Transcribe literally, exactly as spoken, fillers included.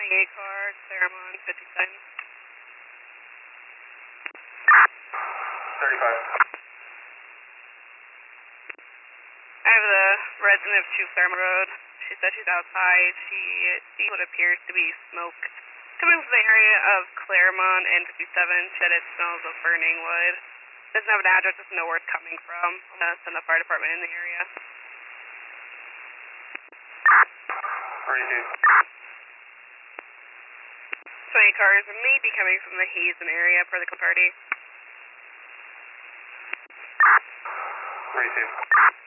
twenty-eight car, Claremont, fifty-seven. thirty-five. I have the resident of two Claremont Road. She said she's outside. She sees what appears to be smoke coming from the area of Claremont and fifty-seven. Said it smells of burning wood. Doesn't have an address, doesn't know where it's coming from. I'm going to send the fire department in the area. thirty-two. twenty cars may be coming from the Hazen area for the party. thirty-two.